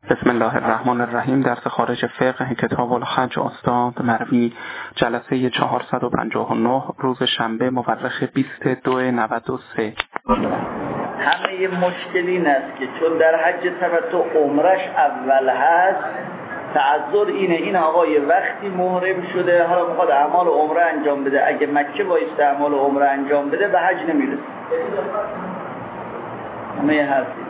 بسم الله الرحمن الرحیم. درس خارج فقه کتاب الحج استاد مروی، جلسه 459، روز شنبه مورخ 22/93. همه مشکل این است که چون در حج تمتع عمرش اول هست، تعذر اینه این آقای وقتی محرم شده حالا میخواد اعمال عمره انجام بده، اگه مکه بایسته اعمال عمره انجام بده به حج نمیرسه. همه حرفی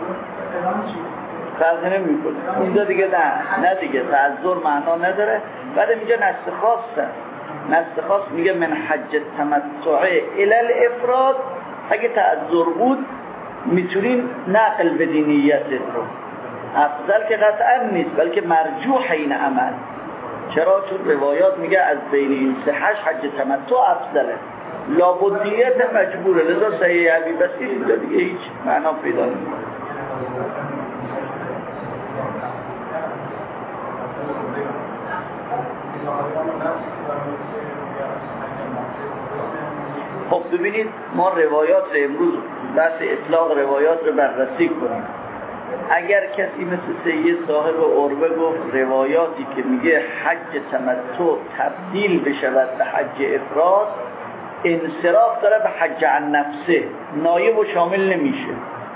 فرق نمیکنه اونجا دیگه نه دیگه تعذر معنا نداره. بعد اینجا نص خاصه، نص خاص میگه من حج تمتع الی الافراد. اگه تعذر بود میتونین نقل بدین نیتت رو، افضل که قطعا نیست بلکه مرجوح این عمل. چرا؟ چون روایات میگه از بین این سه حج تمتع افضله، لابدیت مجبوره، لذا صحیح علی بسیر اینجا دیگه هیچ معنا پیدا نمیکنه. خب ببینید ما روایات رو امروز بحث اطلاق روایات رو بررسی کنیم. اگر کسی مثل سید صاحب عروه گفت روایاتی که میگه حج تمتع تبدیل بشود به حج افراد انصراف داره به حج عن نفسه، نایب و شامل نمیشه.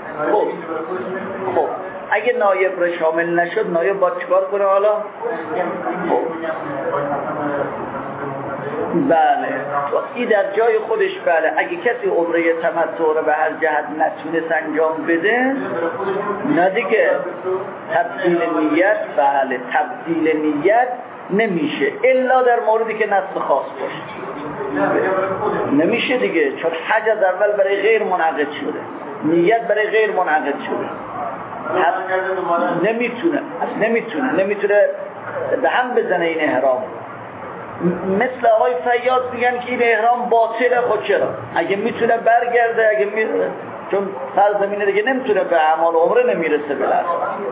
خب اگه نایب رو شامل نشد نایب باید چکار کنه حالا؟ بله این در جای خودش. بله اگه کسی عمره تمتع رو به هر جهت نتونست انجام بده نه دیگه تبدیل نیت، بله تبدیل نیت نمیشه الا در موردی که نص خاص باشه. نمیشه دیگه چون حج از اول برای غیر منعقد شده، نیت برای غیر منعقد شده، نمیتونه به هم بزنه این احرام. مثل آقای فیاض میگن که این احرام باطله. خود چرا؟ اگه میتونه برگرده، چون فرض زمینه دیگه نمیتونه به اعمال عمره نمیرسه بلد.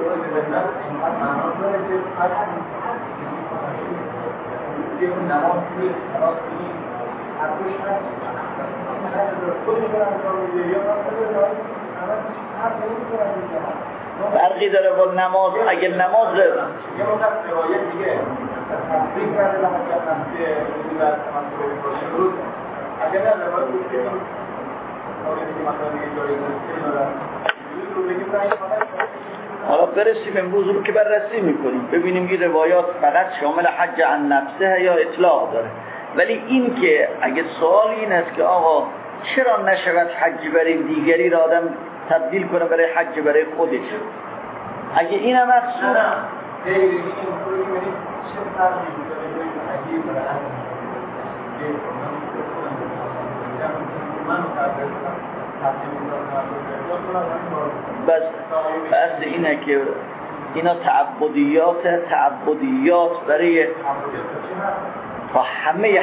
فرقی داره با نماز. اگه نماز حالا برسیم امروز رو که بررسی میکنیم ببینیم این روایات فقط شامل حج عن نفسه یا اطلاق داره. ولی این که اگه سوال این است که آقا چرا نشود حج برای دیگری را آدم تبدیل کنه برای حج برای خودش، اگه اینم مقصود بس اینه که اینا تعبدیات برای تا همه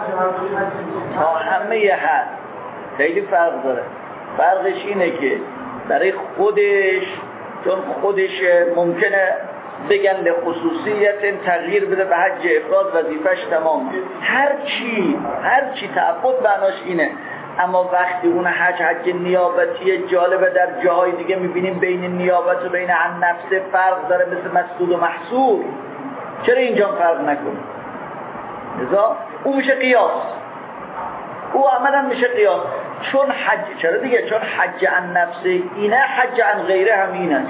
حد خیلی فرق داره. فرقش اینه که برای خودش، چون خودش ممکنه بگن لخصوصیت تغییر بده به حج افراد وظیفش تمام، هر چی تعبد معناش اینه. اما وقتی اون حج نیابتی جالبه، در جاهای دیگه میبینیم بین نیابت و بین عن نفس فرق داره، مثل مسعود و محصور. چرا اینجا فرق نکنه؟ لذا اون میشه قیاس، او عملا میشه قیاس. چون حج، چرا دیگه؟ چون حج عن نفسه اینه، حج عن غیره هم اینه،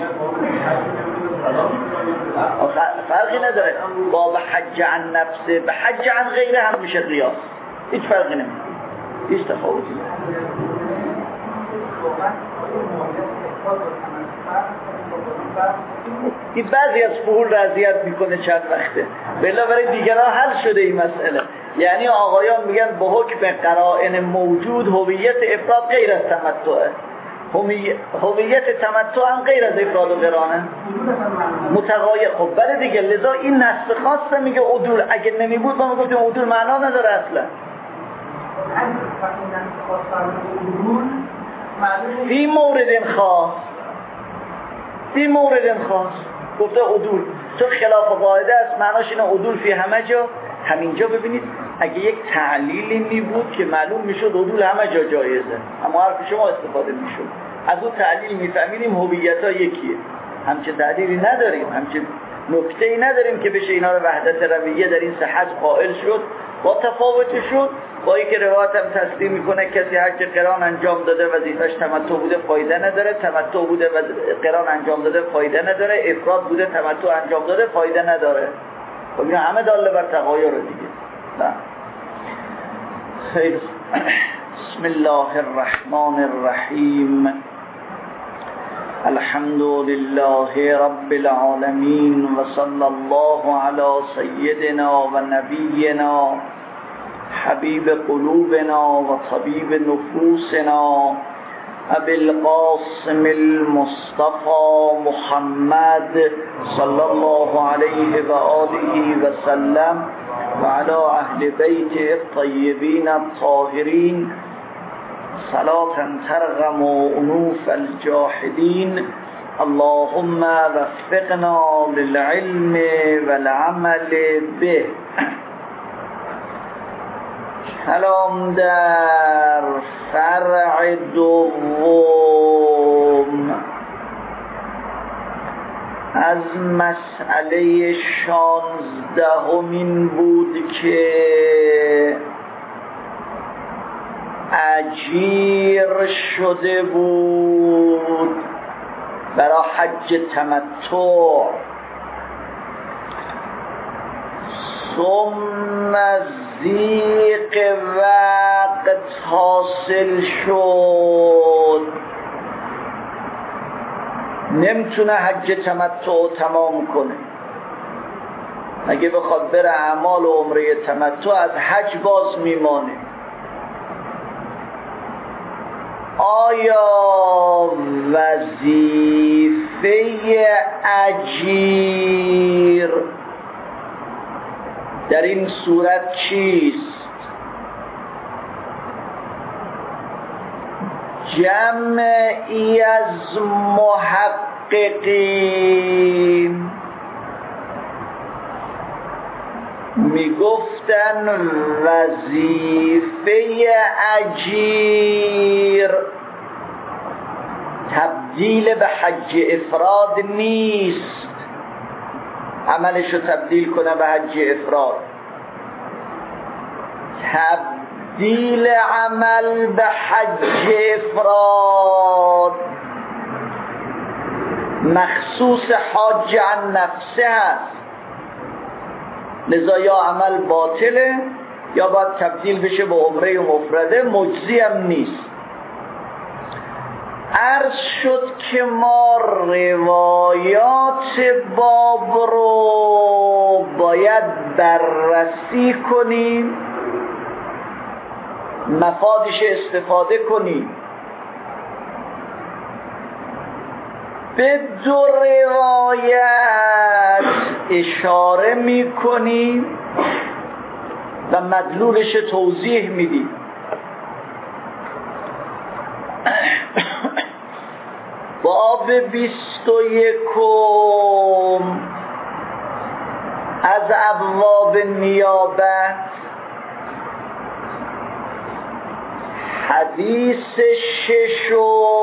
فرقی نداره. با به حج عن نفسه به حج عن غیره هم میشه قیاس، هیچ فرقی نمیکنه، هیچ تفاوتی نمیکنه. این بعضی از فهول را اذیت میکنه چند وقته، بلا برای دیگران حل شده این مسئله. یعنی آقایان میگن به حکم قرائن موجود هویت افراد غیر از تمتعه، هویت تمتع هم غیر از افراد و قرانه متغایر. خب بله دیگه، لذا این نص خاصه میگه عدول. اگه نمیبود ما میگفتیم عدول معنا نداره اصلا. فی مورد خاص گفته عدول، چون خلاف قاعده است معناش اینه عدول فی همه جا. همینجا ببینید اگه یک تعلیلی می بود که معلوم میشد عدول همه جا جایزه، اما حرف شما استفاده میشد. از اون تعلیل میفهمیدیم هویت‌ها یکیه. همچه دلیلی نداریم، همچه نکته‌ای نداریم که بشه اینا رو وحدت رویه در این صحت قائل شد. با تفاوتشون با اینکه روایت هم تصدیق میکنه کسی حج قران انجام داده وظیفش تمتع بوده فایده نداره، تمتع بوده و قران انجام داده فایده نداره، افراد بوده تمتع انجام داده فایده نداره. خب اینا همه داله بر تغایر دیگه. نه خیر. بسم الله الرحمن الرحیم. الحمد لله رب العالمين وصلى الله على سيدنا ونبينا حبيب قلوبنا وطبيب نفوسنا أبي القاسم المصطفى محمد صلى الله عليه وآله وسلم وعلى أهل بيته الطيبين الطاهرين صلاة ترغم أنوف الجاحدين. اللهم وفقنا للعلم والعمل به. کلام در فرع دوم از مسئله 16 بود که اجیر شده بود برای حج تمتع، ثم ضیق وقت حاصل شد، نمیتونه حج تمتع تمام کنه. اگه بخواد بره اعمال و عمره تمتع از حج باز میمانه. آیا وظیفه اجیر در این صورت چیست؟ جمعی از محققین میگفتن وظیفه اجیر تبدیل به حج افراد نیست، عملشو تبدیل کنه به حج افراد. تبدیل عمل به حج افراد مخصوص حاج عن نفسه هست، لذا یا عمل باطله یا باید تبدیل بشه به عمره مفرده، مجزی هم نیست. عرض شد که ما روایات باب رو باید بررسی کنیم، مفادش استفاده کنیم. به دو روایت اشاره میکنیم و مدلولش توضیح میدیم. باب 21 از ابواب نیابت، حدیث 6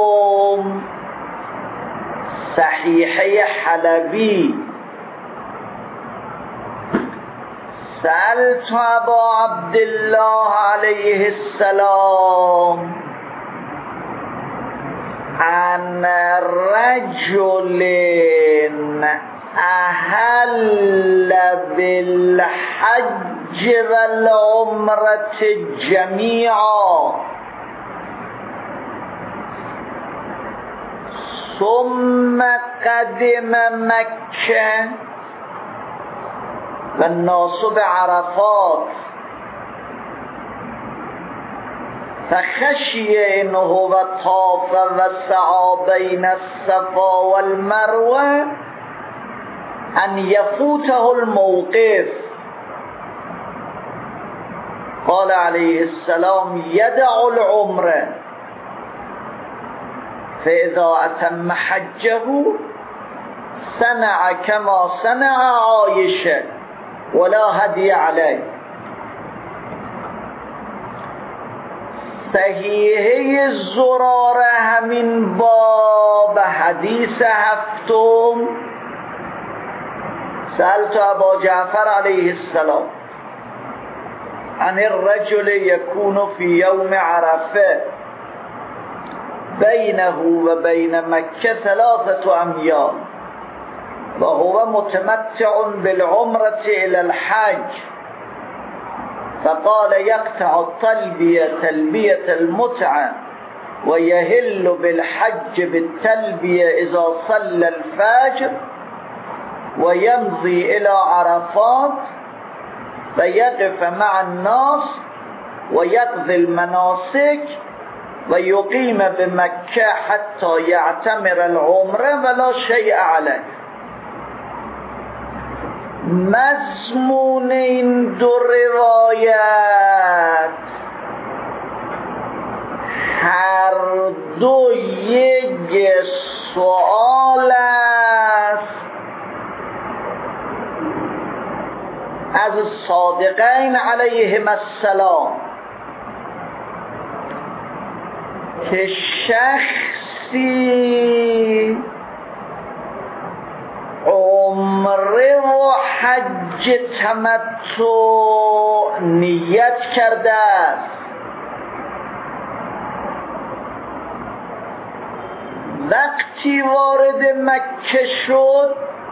صحیحه حلبی. سألت ابا عبدالله علیه السلام عن رجل احل بالحج والعمرة جميعا ثم قدم مكة والناس بعرفات فخشي إن هو طاف وسعى بين الصفا والمروة أن يفوته الموقف. قال عليه السلام يدع العمرة فإذا أتم حجه صنع كما صنع عائشة ولا هدي عليه. صحیحه زراره همین باب حدیث هفتم سألت ابا جعفر علیه السلام عن الرجل يكون في يوم عرفه بينه وبين مكة 3 أميال وهو متمتع بالعمرة إلى الحج فقال يقطع تلبية المتعة ويهل بالحج بالتلبية إذا صلى الفجر ويمضي إلى عرفات ويقف مع الناس ويقضي المناسك ويقيم بمكة حتى يعتمر العمره ولا شيء عليه. مضمون این دو روایت هر دو یک سوال است از صادقین علیهم السلام که شخصی عمره و حج تمتع نیت کرده است وقتی وارد مکه شد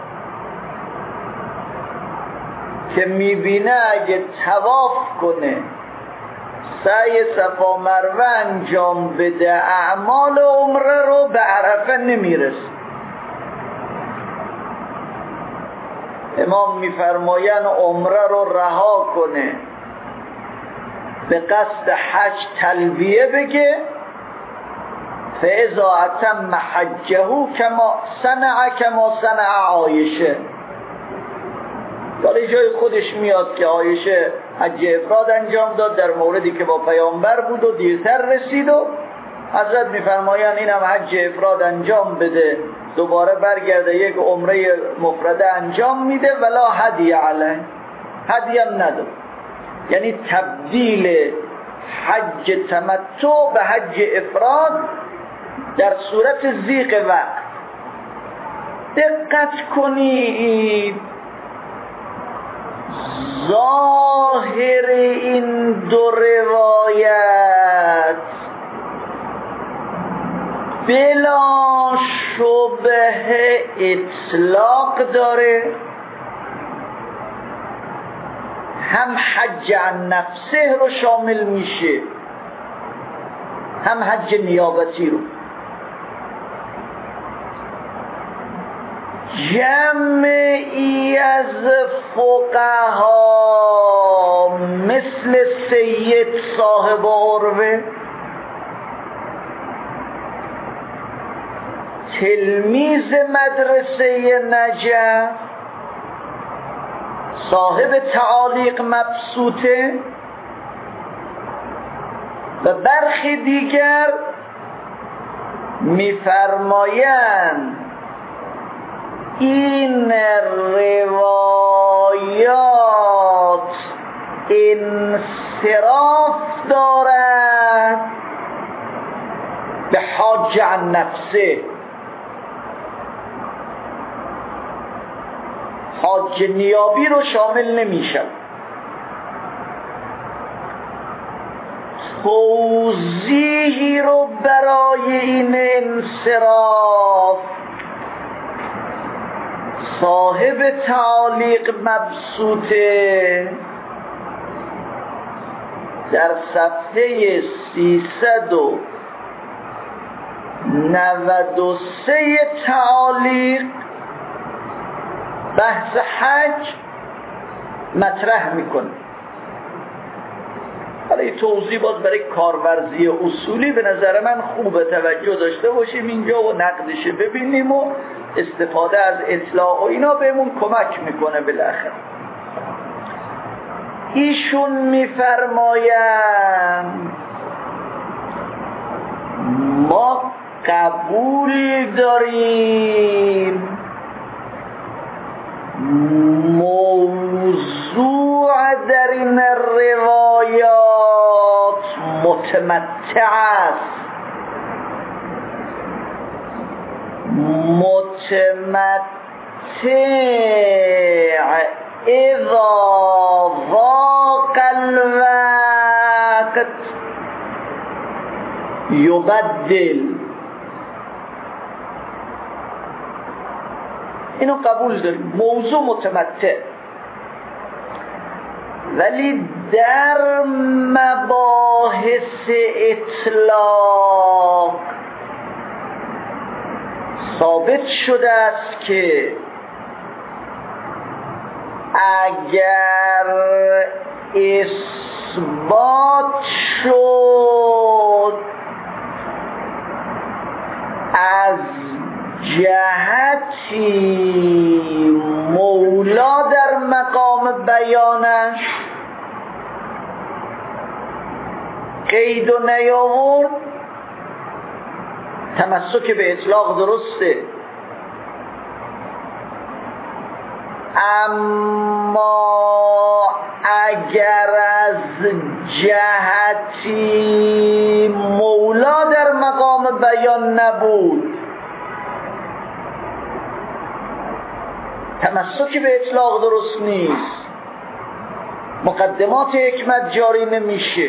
که میبینه اگه طواف کنه سعی صفا مروه انجام بده اعمال عمره رو به عرفه نمیرسه. امام میفرماین عمره رو رها کنه به قصد حج تلبیه بگه فاذا اتم حجه کما صنع عایشه. در جای خودش میاد که عایشه حج افراد انجام داد در موردی که با پیامبر بود و دیرتر رسید و حضرت میفرمایند اینم حج افراد انجام بده دوباره برگرده یک عمره مفرده انجام میده ولا هدی علیه هدی هم نداره. یعنی تبدیل حج تمتع به حج افراد در صورت ضیق وقت. دقت کنید ظاهر این دو روایت بلا شبه اطلاق داره، هم حج عن نفسه رو شامل میشه هم حج نیابتی رو. جمعی از فقها مثل سید صاحب عروه تلمیذ مدرسه نجف صاحب تعالیق مبسوطه و برخی دیگر میفرمایند این روایات انصراف دارد به حج عن نفسه، حج نیابی رو شامل نمیشه. توضیحی رو برای این انصراف صاحب تعالیق مبسوطه در صفحه 393 تعالیق بحث حج مطرح میکنه. برای توضیح باز برای کارورزی اصولی به نظر من خوب توجه داشته باشیم اینجا و نقدش ببینیم و استفاده از اطلاع و اینا بهمون کمک میکنه. بالاخره ایشون میفرمایند ما قبول داریم موضوع در این روایات متمتع است. متمتع اذا ضاق الوقت یبدل. اینو قبول داریم، موضوع متمتع، ولی در مباحث اطلاق ثابت شده است که اگر اثبات شد از جهتی مولا در مقام بیانش قید و نیاورد، تمسک به اطلاق درسته، اما اگر از جهتی مولا در مقام بیان نبود، تمسک به اطلاق درست نیست، مقدمات حکمت جاری نمیشه.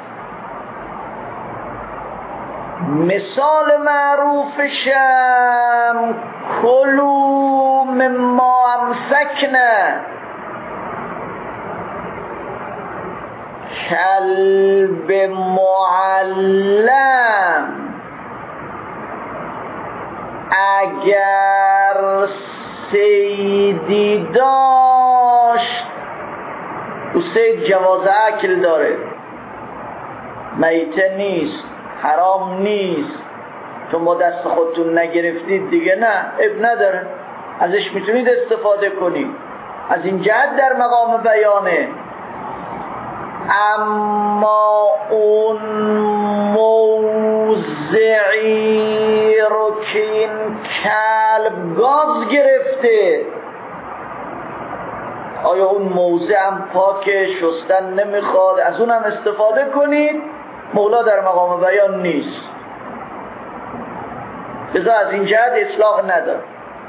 مثال معروفشم کلوا مما امسکنا، کلب معلم اگر صیدی داشت، او صید جواز اکل داره، میته نیست، حرام نیست، چون ما دست خودتون نگرفتید دیگه نه، اب نداره، ازش میتونید استفاده کنید، از این جهت در مقام بیانه. اما اون موضعی رو که این کلب گاز گرفته، آیا اون موضع هم پاکه، شستن نمیخواد، از اون هم استفاده کنید، مولا در مقام بیان نیست، لذا از این جهت اطلاق نداره.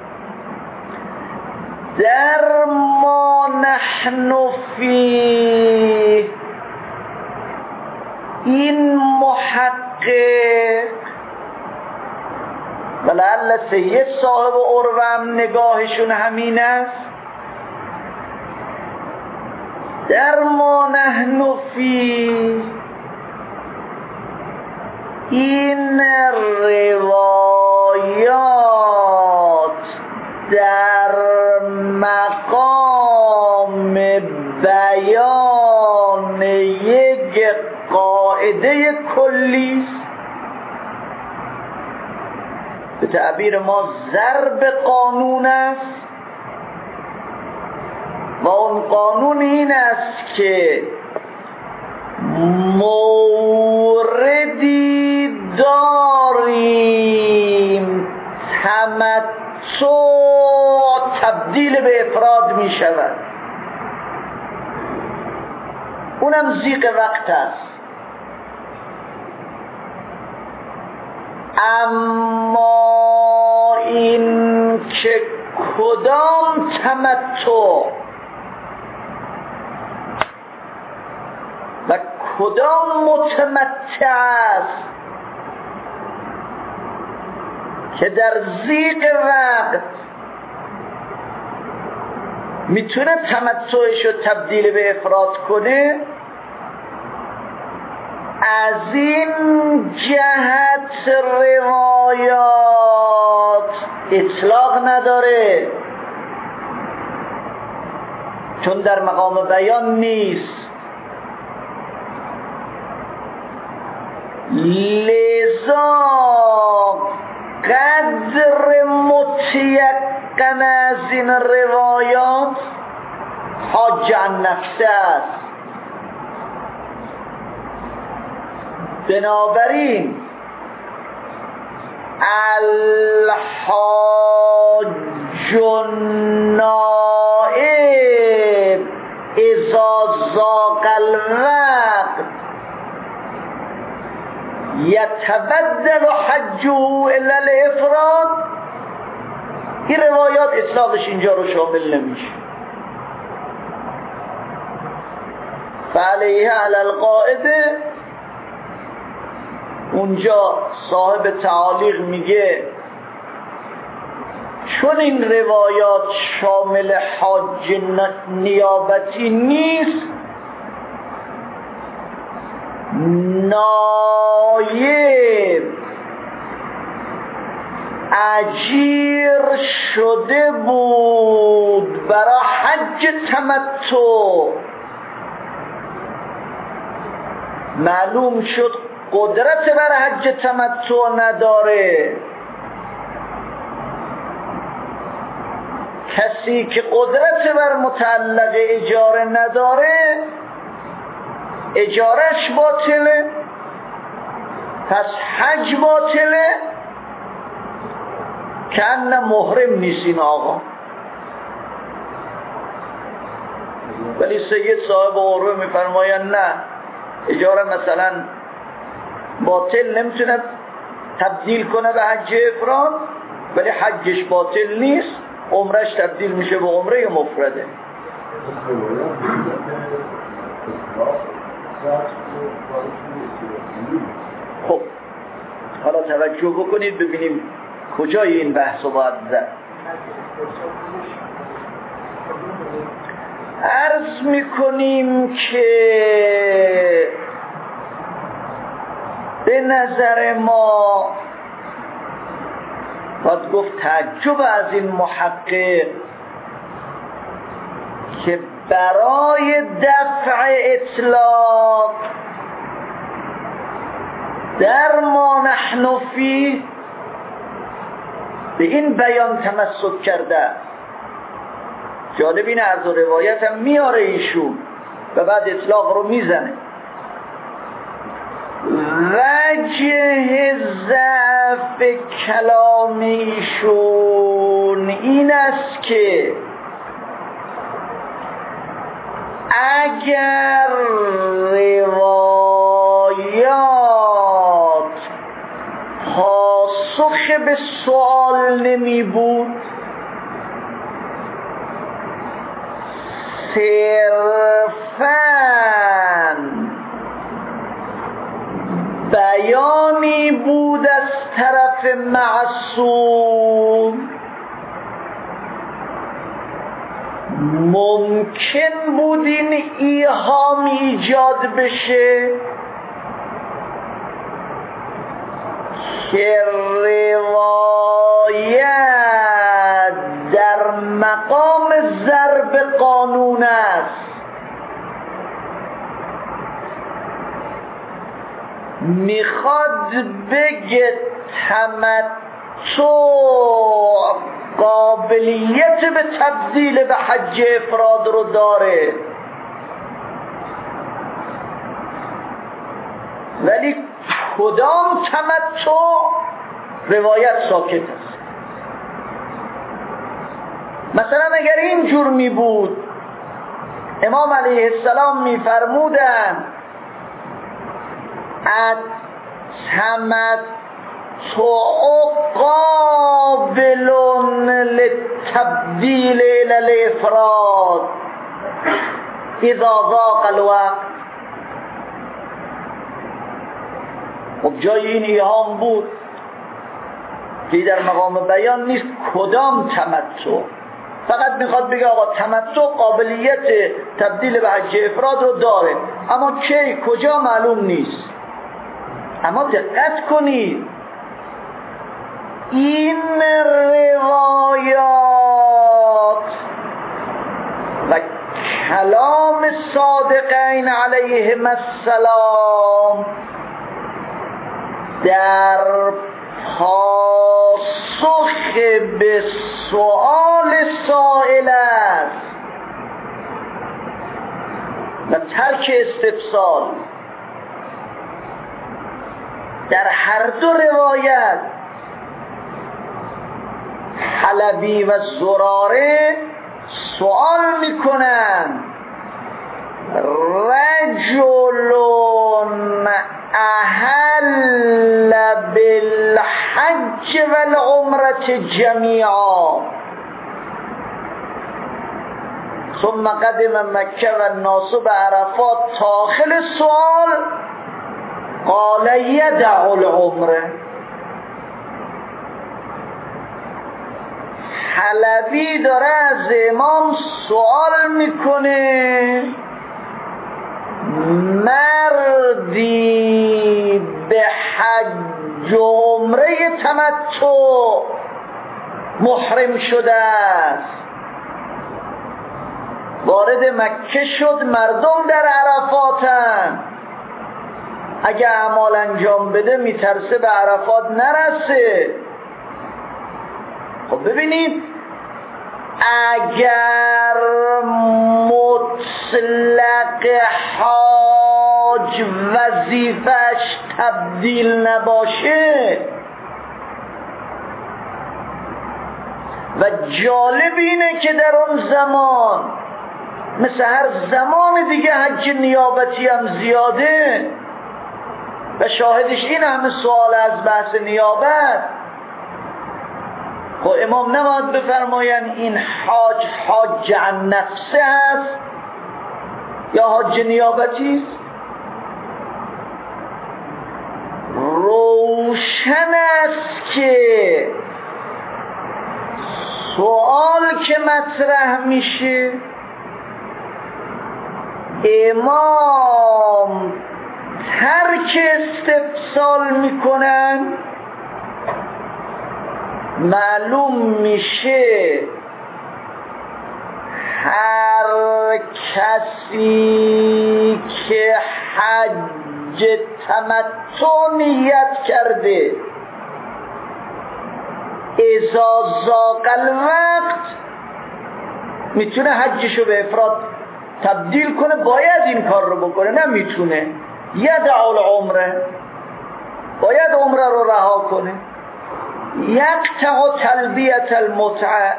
در ما نحن فیه، این محقق ولعل سید صاحب عروه هم نگاهشون همین است، در ما نحن فیه این روایات در مقام بیان یک قاعده کلی است، به تعبیر ما ضرب قانون است، و اون قانون این است که موردی داریم تمتع تبدیل به افراد می شود، اونم ضیق وقت است. اما این که کدام تمتع و کدام متمتع است که در ضیق وقت میتونه تمتعش رو تبدیل به افراد کنه، از این جهت روایات اطلاق نداره، چون در مقام بیان نیست. لذا قدر متیقن از این روایات حاج عن نفسه است. بنابراین الحاج النائب اذا ضاق الوقت یتبدل حجه الا الافراد، این روایات اطلاقش اینجا رو شامل نمیشه. فعلیه علی القاعده، اونجا صاحب تعالیق میگه چون این روایات شامل حج نیابتی نیست، نایب اجیر شده بود برای حج تمتع، معلوم شد قدرت بر حج تمتع نداره. کسی که قدرت بر متعلق اجاره نداره اجارش باطله، پس حج باطله، که نه محرم نیست این آقا. ولی سید صاحب عروه میفرماین نه، اجاره مثلا باطل نمیتونه تبدیل کنه به حج افراد، ولی حجش باطل نیست، عمرش تبدیل میشه به عمره مفرده. خب حالا توجه بکنید ببینیم کجای این بحث رو باید زد. عرض میکنیم که به نظر ما باید گفت تعجب از این محقق که برای دفع اطلاق در ما نحن فی به این بیان تمسک کرده. جالب این عرض و روایت هم میاره ایشون و بعد اطلاق رو میزنه. وجه ضعف کلام ایشون این است که اگر روایات پاسخ به سوال نمی بود، صرفاً بیانی بود از طرف معصوم، ممکن بود این ایهام ایجاد بشه که روایت در مقام ضرب قانون است، میخواد بگه تمتع قابلیت به تبدیل به حج افراد رو داره، ولی کدام تمتع روایت ساکت است. مثلا اگر اینجور می بود امام علیه السلام می فرمودن التمتع قابل للتبدیل الى الافراد اذا ضاق الوقت. خب جای این ایهام بود که در مقام بیان نیست کدام تمتع، فقط میخواد بگه آقا تمتع قابلیت تبدیل به حج افراد رو داره، اما کی کجا معلوم نیست. اما دقت کنید این روایات و کلام صادقین علیهم السلام در پاسخ به سؤال سائل است و ترک استفسار. در هر دو روایت حلبی و زراره سوال میکنن رجل اهل جمیعا ثم قدم مکه و الناس بعرفات. تا آخر سوال قال یدع العمره. حلبی داره از امام سوال میکنه مردی به حج و عمره تمتع محرم شده است، وارد مکه شد، مردم در عرفاتن، اگه اعمال انجام بده میترسه به عرفات نرسه. خب ببینید اگر مطلق حاج وظیفش تبدیل نباشه و جالب اینه که در اون زمان مثل هر زمان دیگه حج نیابتی هم زیاده و شاهدش این همه سوال از بحث نیابت. خب امام نباید بفرماین این حاج عن نفسه است یا حاج نیابتی است؟ روشن است که سوال که مطرح میشه امام ترک استفسال میکنن، معلوم میشه هر کسی که حج تمتع نیت کرده اذا ضاق الوقت میتونه حجشو به افراد تبدیل کنه، باید این کار رو بکنه، نمیتونه یدع العمره، باید عمره رو رها کنه. یقطع تلبیت المتعه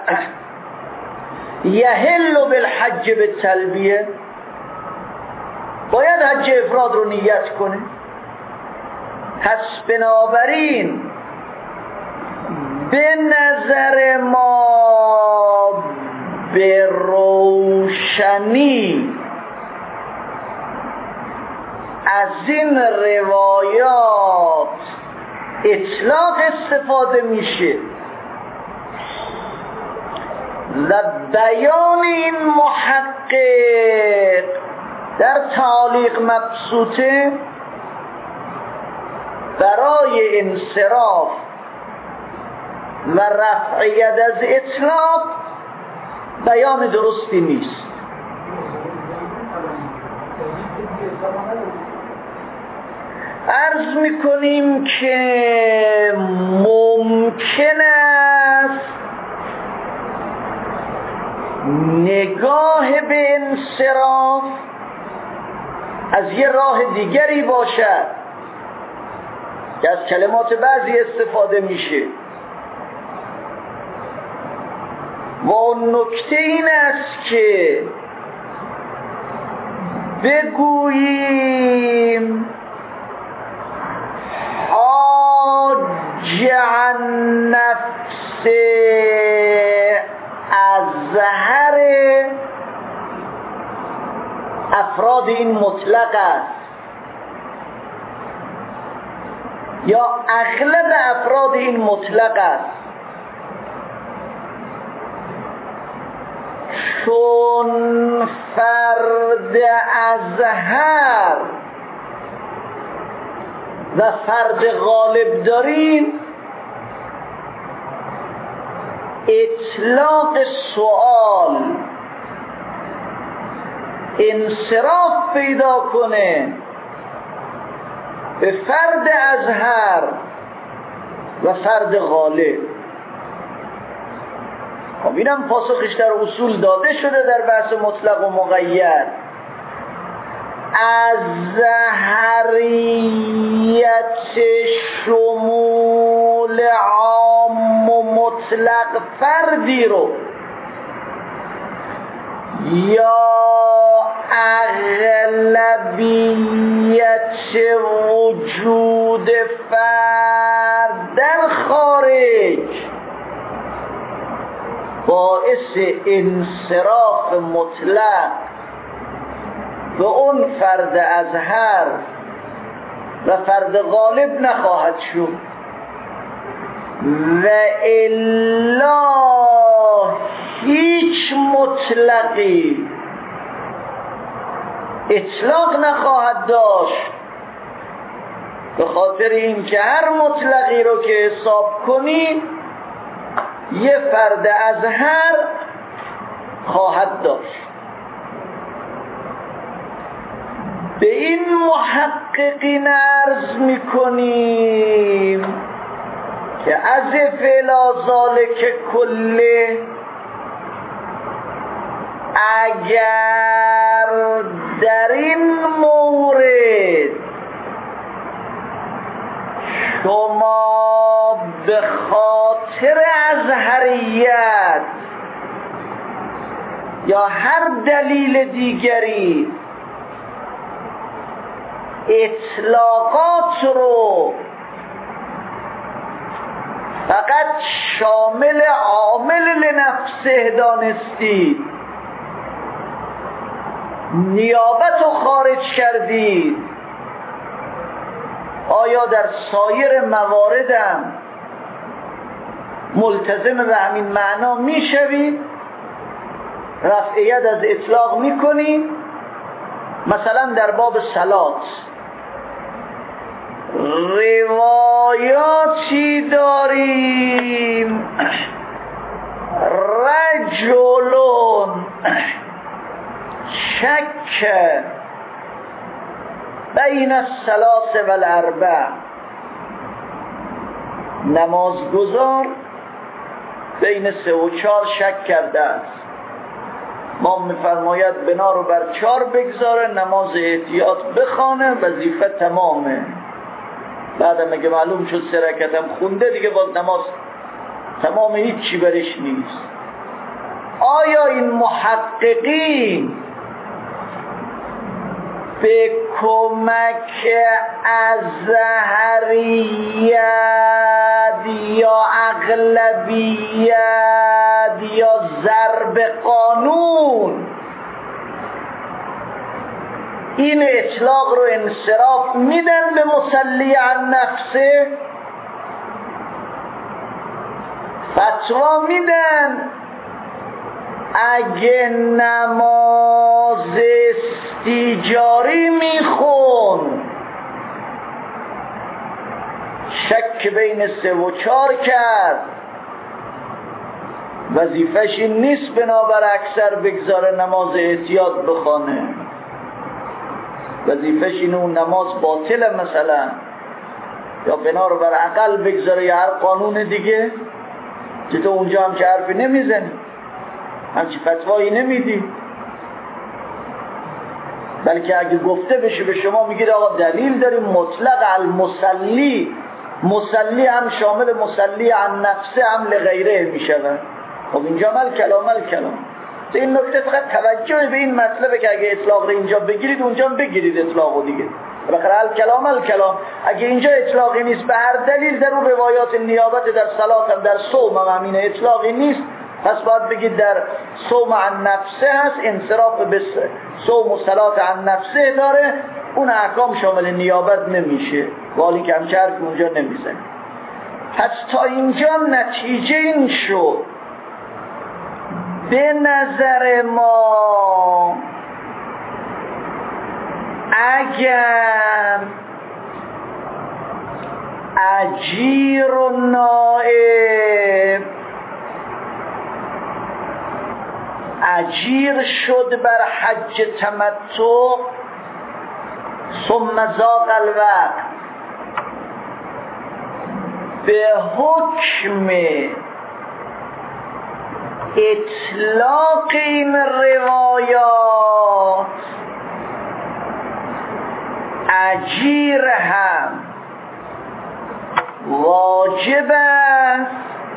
یحل بالحج بالتلبیه، باید حج افراد رو نیت کنه. پس بنابراین به نظر ما به روشنی از این روایات اطلاق استفاده میشه و بیان این محقق در تعلیق مبسوطه برای انصراف و رفع ید از اطلاق بیان درستی نیست. عرض میکنیم که ممکن است نگاه به انصراف از یه راه دیگری باشد که از کلمات بعضی استفاده میشه و اون نکته این است که بگوییم حاج عن نفسه ازهر افراد این مطلق است یا اغلب افراد این مطلق است، چون فرد ازهر و فرد غالب داریم اطلاق سوال انصراف پیدا کنه به فرد ازهر و فرد غالب. خب اینم پاسخش در اصول داده شده در بحث مطلق و مقید. ازهریت شمول عام و مطلق فردی رو یا اغلبیت وجود فرد در خارج باعث انصراف مطلق به اون فرد اظهر و فرد غالب نخواهد شد و الا هیچ مطلقی اطلاق نخواهد داشت، به خاطر این که هر مطلقی رو که حساب کنی یه فرد اظهر خواهد داشت. به این محققین عرض میکنیم که از فعلا ذالک کله اگر در این مورد شما به خاطر ازهریت یا هر دلیل دیگری اطلاقات رو فقط شامل عامل لنفسه دانستید، نیابت رو خارج کردید، آیا در سایر مواردم ملتزم به همین معنا میشوید؟ رفع ید از اطلاق میکنید؟ مثلا در باب صلات روایاتی داریم رجلون شک بین الثلاث و الاربع، نمازگزار بین 3 و 4 شک کرده است، ما میفرماید بنا رو بر 4 بگذاره، نماز احتیاط بخوانه، وظیفه تمامه. بعدم اگه معلوم شد 3 رکعت هم خونده دیگه باز نماز تمام، هیچی برش نیست. آیا این محققین به کمک ازهریت یا اغلبیت یا ضرب قانون این اطلاق رو انصراف میدن به مصلی عن نفسه؟ فتوا میدن اگه نماز استیجاری میخون شک بین 3 و 4 کرد، وظیفش این نیست بنابر اکثر بگذاره نماز احتیاط بخونه، وظیفش اینه اون نماز باطله مثلا، یا بنا رو بر عقل بگذاره یا هر قانون دیگه، که تو اونجا هم که حرفی نمیزنی، همچی فتوایی نمیدی، بلکه اگه گفته بشه به شما میگید آقا دلیل داریم مطلق المصلی، مصلی هم شامل مصلی عن نفسه هم لغیره میشود. خب اینجا مل کلام این نکته فقط توجه به این مطلبه که اگه اطلاق رو اینجا بگیرید اونجا هم بگیرید اطلاقو دیگه. بالاخره الکلام اگه اینجا اطلاقی نیست به هر دلیل در اون روایات نیابت در صلات هم در صوم هم همینه اطلاقی نیست، پس باید بگید در صوم عن نفسه هست، انصراف به صوم و صلات عن نفسه داره، اون احکام شامل نیابت نمیشه، والی که همچه حرف اونجا نمیزنه. پس تا اینجا نتیجه این شد به نظر ما اگر اجیر و نائب اجیر شد بر حج تمتع ثم ذاق الوقت به حکم اطلاق این روایات اجیر هم واجب است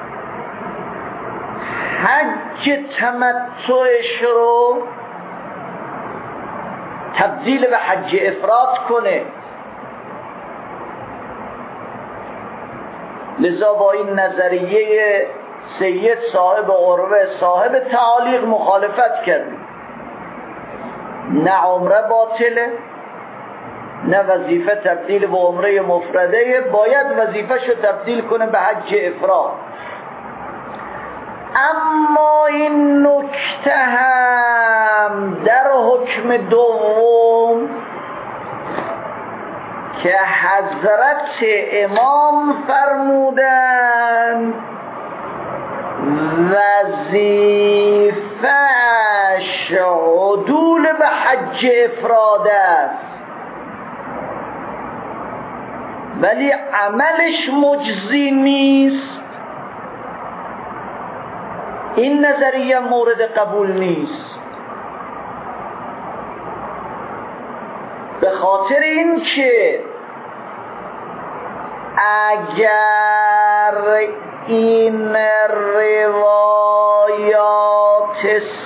حج تمتعش رو تبدیل به حج افراد کنه. لذا با این نظریه سید صاحب عروه صاحب تعالیق مخالفت کردیم، نه عمره باطله نه وظیفه تبدیل به عمره مفرده، باید وظیفه‌شو تبدیل کنه به حج افراد. اما این نکته هم در حکم دوم که حضرت امام فرمودند وظیفه‌اش عدول به حج افراد است ولی عملش مجزی نیست. این نظریه مورد قبول نیست، به خاطر این که اگر این روایات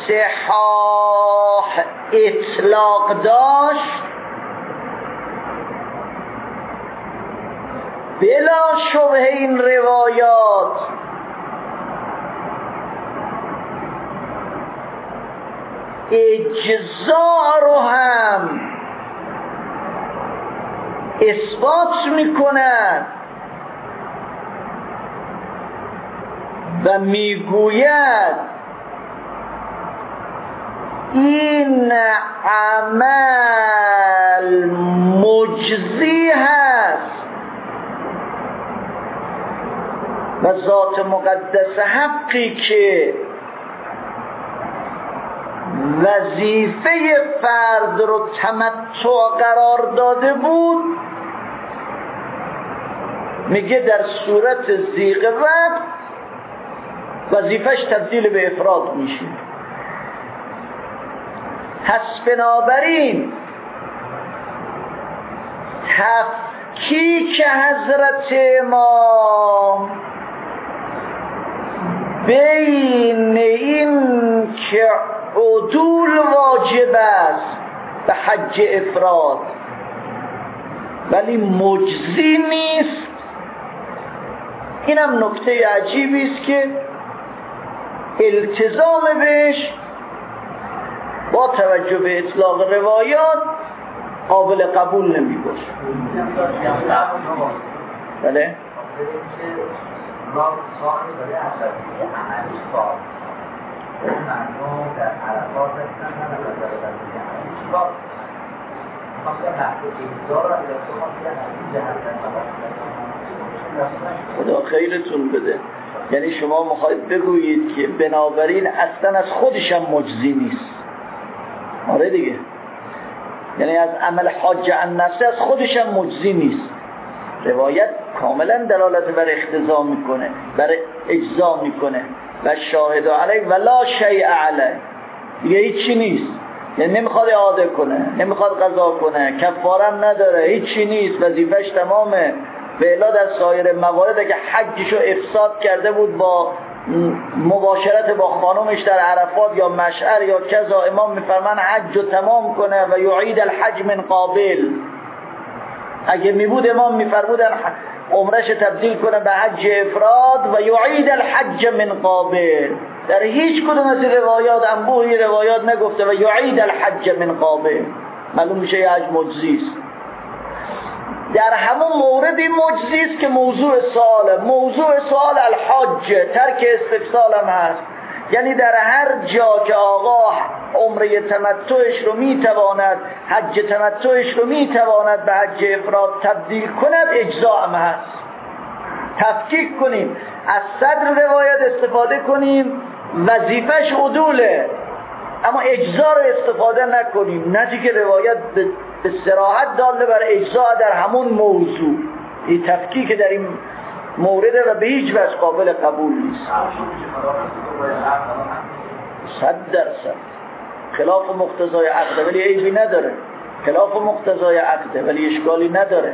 صحاح اطلاق داشت بلا شبه این روایات اجزاء رو هم اثبات میکنند و میگوید این عمل مجزی هست و ذات مقدس حقی که وظیفه فرد رو تمتع قرار داده بود میگه در صورت ضیق وقت وظیفهش تبدیل به افراد میشه. پس بنابراین تفکیک حضرت امام بین این که عدول واجب است به حج افراد ولی مجزی نیست، اینم نکته عجیبی است که التزام بهش با توجه به اطلاق روایات قابل قبول نمی باشه. بله؟ خدا خیرتون بده. یعنی شما میخواید بگویید که بنابراین اصلا از خودش هم مجزی نیست. آره دیگه، یعنی از عمل حج عن نفسه از خودش هم مجزی نیست. روایت کاملا دلالت بر اقتضا میکنه، بر اجزا میکنه و شاهد علیه ولا شیء علیه، دیگه هیچی نیست. یعنی نمیخواد اعاده کنه، نمیخواد قضا کنه، کفارم نداره، هیچی نیست، وظیفش تمامه. به الا در سایر موارد که حجشو افساد کرده بود با مباشرت با خانومش در عرفات یا مشعر یا کذا، امام میفرمان حجو تمام کنه و یعید الحج من قابل. اگه میبود امام میفرمودن عمرش تبدیل کنه به حج افراد و یعید الحج من قابل. در هیچ کدوم از روایات انبوهی روایات نگفته و یعید الحج من قابل. معلوم میشه یه حج مجزی است. در همون موردی مجزی است که موضوع سوال الحج، ترک استفسال هم هست. یعنی در هر جا که آقا عمره تمتعش رو میتواند، حج تمتعش رو میتواند به حج افراد تبدیل کند، اجزا هم هست. تفکیک کنیم، از صدر روایت استفاده کنیم، وظیفش عدوله، اما اجزا رو استفاده نکنیم، نه که روایت به صراحت داله بر اجزا در همون موضوع. این تفکیک در این مورد و به هیچ وجه قابل قبول نیست. 100% خلاف مقتضای عقده ولی عیبی نداره، خلاف مقتضای عقده ولی اشکالی نداره.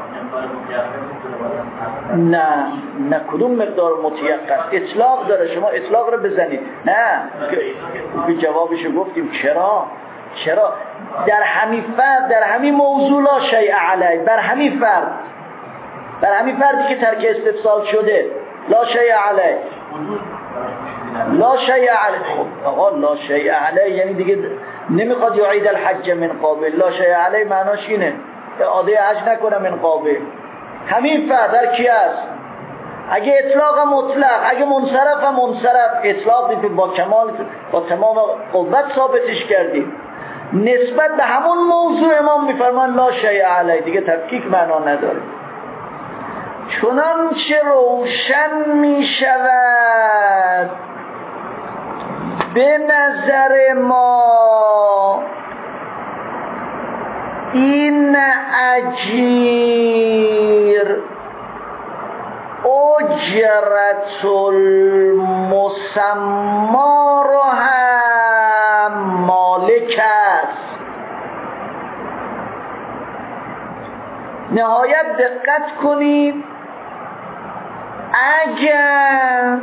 نه کدوم مقدار متیقن اطلاق داره، شما اطلاق رو بزنید. نه که جوابشو گفتیم. چرا در همین فرد، در همین موضوع لا شیء علیه، بر همین فردی که ترک استفسال شده لا شیء علیه، لا شیء علیه. خب آقا لا شیء علیه یعنی دیگه نمیخواد یعید الحج من قابل. لا شیء علیه معناش اینه اعاده حج نکنه من قابل. همین فرد در کی است؟ اگه اطلاق مطلق، اگه منصرف منصرف، اطلاقی که با کمال با تمام قوت ثابتش کردیم نسبت به همون موضوع امام میفرمان لا شیء علیه، دیگه تفکیک معنا نداره. چنانچه روشن میشود به نظر ما این اجیر اجرت المسما را هم مالک است. نهایت دقت کنید، اگر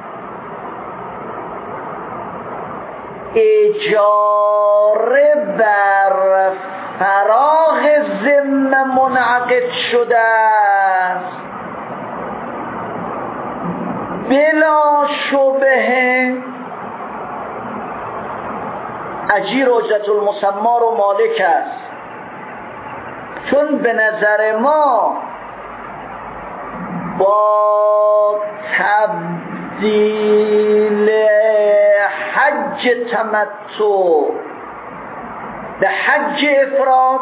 اجاره بر فراغ ذمه منعقد شده است بلا شبهه اجیر اجرت المسما رو مالک است، چون به نظر ما با تبدیل حج تمتع به حج افراد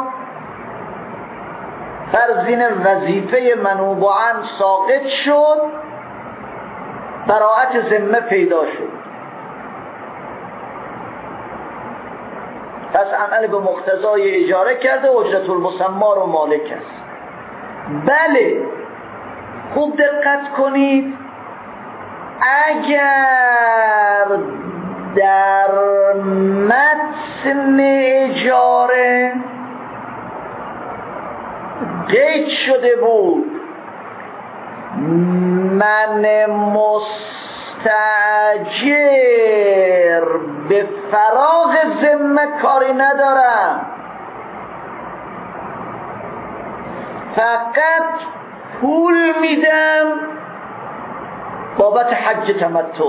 فرضین وظیفه منوباً ساقط شد، براءت ذمه پیدا شد. پس عمل به مقتضای اجاره کرده، اجرت المسما رو مالک است. بله خوب دقت کنید، اگر در متن اجاره قید شده بود من مستاجر به فراغ ذمه کاری ندارم، فقط پول میدم بابت حج تمتع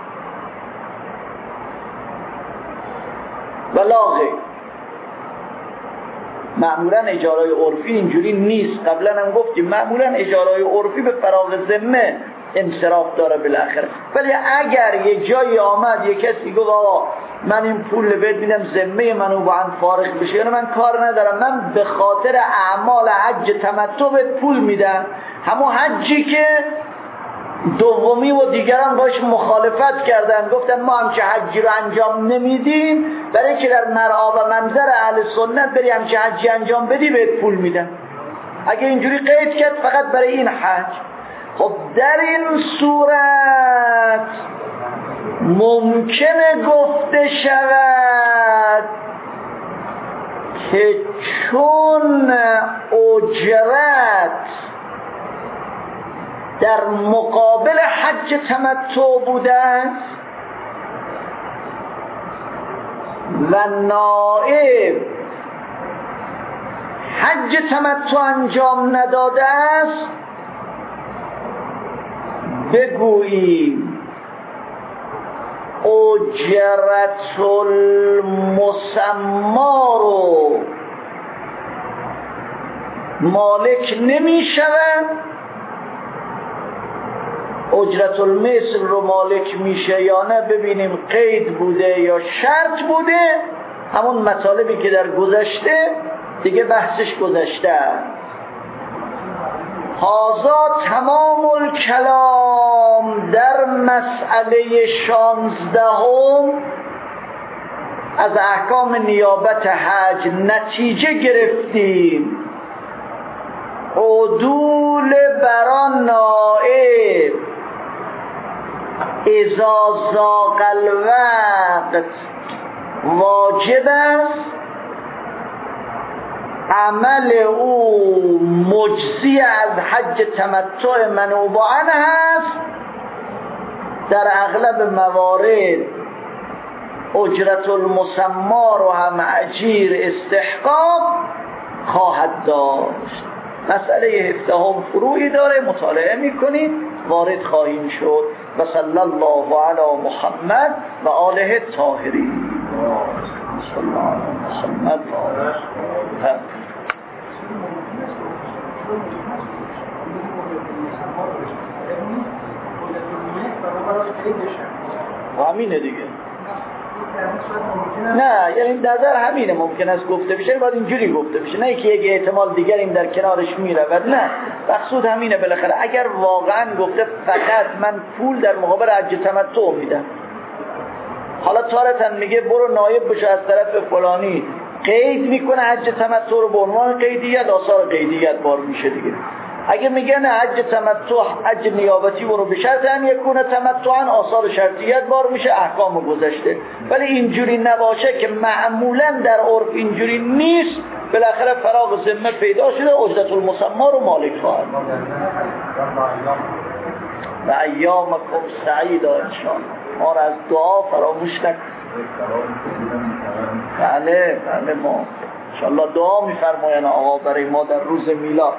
بلاغه. معمولا اجارای عرفی اینجوری نیست، قبلا هم گفتیم معمولا اجارای عرفی به فراغ ذمه انصراف داره بالاخره. ولی اگر یه جایی آمد یه کسی گفت آقا من این پول بهت میدم ذمه منو با هم فارغ بشه، یعنی من کار ندارم، من به خاطر اعمال حج تمتع بهت پول میدم، همون حجی که دومی و دیگران باش مخالفت کردن گفتن ما همچه حجی رو انجام نمیدیم، برای که در مرعا و منظر اهل سنت بری همچه حجی انجام بدی بهت پول میدن. اگه اینجوری قید کرد فقط برای این حج، خب در این صورت ممکنه گفته شود که چون اجرت در مقابل حج تمتع بوده است و نائب حج تمتع انجام نداده است، بگوییم اجرت المسما رو مالک نمی شود، اجرت المثل رو مالک میشه یا نه ببینیم قید بوده یا شرط بوده. همون مطالبی که در گذشته دیگه بحثش گذشته. هذا تمام الکلام در مسئله 16 از احکام نیابت حج. نتیجه گرفتیم عدول بران نائب اذا ضاق الوقت واجب است، عمل او مجزی از حج تمتع منوباً هست. در اغلب موارد اجرت المسما رو هم اجیر استحقاق خواهد داشت. مسئله 17 فروعی داره، مطالعه میکنید وارد خواهیم شد. و صلی الله علی محمد و آله الطاهرین. صلی الله علی محمد و آله. و همینه دیگه. نه یعنی نظر همینه، ممکن است گفته بشه، باید اینجوری گفته بشه، نه که یک احتمال دیگر این در کنارش میره. نه مقصود همینه. بالاخره اگر واقعا گفته فقط من پول در مقابل حج تمتع میدم، حالا تارتن میگه برو نایب بشه از طرف فلانی، قید میکنه حج تمتع رو به عنوان قیدیت، آثار قیدیت بار میشه دیگه. اگه میگن حج تمتع حج نیابتی برو به شرط ان یکونه تمتعا، آثار شرطیت بار میشه، احکام گذشته. ولی اینجوری نباشه که معمولا در عرف اینجوری نیست، بالاخره فراغ ذمه پیدا شده، عجلت المسما رو مالک خواهد. و ایامکم سعیدا انشاءالله. ما را از دعا فراموش نکنید. بله ما انشاءالله دعا میفرماین آقا برای ما در روز میلاد.